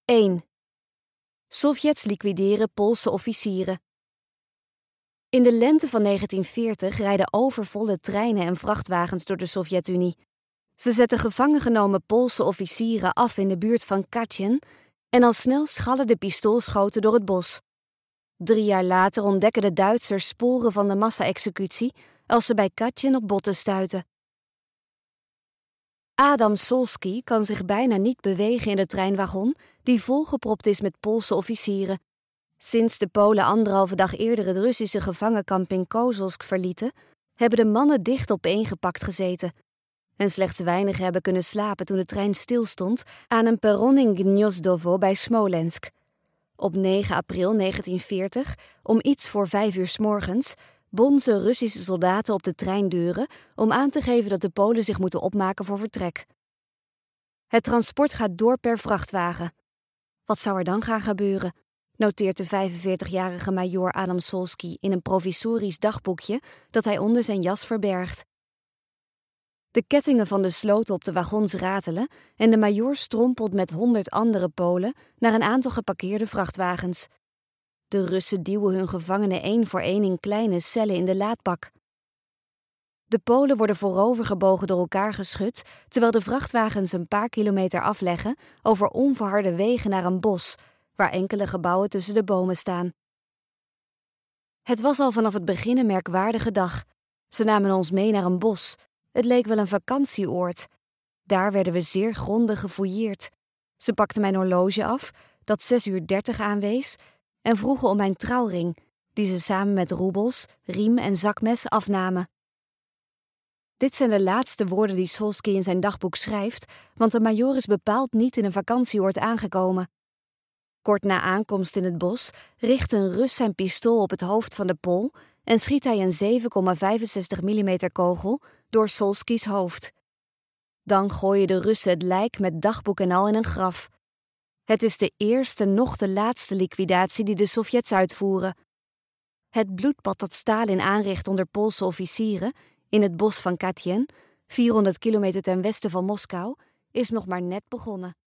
1. Sovjets liquideren Poolse officieren. In de lente van 1940 rijden overvolle treinen en vrachtwagens door de Sovjet-Unie. Ze zetten gevangen genomen Poolse officieren af in de buurt van Katyn en al snel schallen de pistoolschoten door het bos. 3 jaar later ontdekken de Duitsers sporen van de massa-executie als ze bij Katyn op botten stuiten. Adam Solski kan zich bijna niet bewegen in de treinwagon die volgepropt is met Poolse officieren. Sinds de Polen 1,5 dag eerder het Russische gevangenkamp in Kozolsk verlieten, hebben de mannen dicht opeengepakt gezeten. En slechts weinigen hebben kunnen slapen toen de trein stilstond aan een perron in Gniozdovo bij Smolensk. Op 9 april 1940, om iets voor 5 uur 's morgens, bonzen Russische soldaten op de treindeuren om aan te geven dat de Polen zich moeten opmaken voor vertrek. Het transport gaat door per vrachtwagen. Wat zou er dan gaan gebeuren? Noteert de 45-jarige majoor Adam Solski in een provisorisch dagboekje dat hij onder zijn jas verbergt. De kettingen van de sloten op de wagons ratelen en de majoor strompelt met 100 andere Polen naar een aantal geparkeerde vrachtwagens. De Russen duwen hun gevangenen 1 voor 1 in kleine cellen in de laadbak. De Polen worden voorovergebogen door elkaar geschud, terwijl de vrachtwagens een paar kilometer afleggen over onverharde wegen naar een bos, waar enkele gebouwen tussen de bomen staan. Het was al vanaf het begin een merkwaardige dag. Ze namen ons mee naar een bos. Het leek wel een vakantieoord. Daar werden we zeer grondig gefouilleerd. Ze pakten mijn horloge af, dat 6:30 aanwees, en vroegen om mijn trouwring, die ze samen met roebels, riem en zakmes afnamen. Dit zijn de laatste woorden die Solski in zijn dagboek schrijft, want de majoor is bepaald niet in een vakantieoord aangekomen. Kort na aankomst in het bos richt een Rus zijn pistool op het hoofd van de Pool en schiet hij een 7,65 mm kogel door Solskis hoofd. Dan gooien de Russen het lijk met dagboek en al in een graf. Het is de eerste noch de laatste liquidatie die de Sovjets uitvoeren. Het bloedbad dat Stalin aanricht onder Poolse officieren in het bos van Katyn, 400 kilometer ten westen van Moskou, is nog maar net begonnen.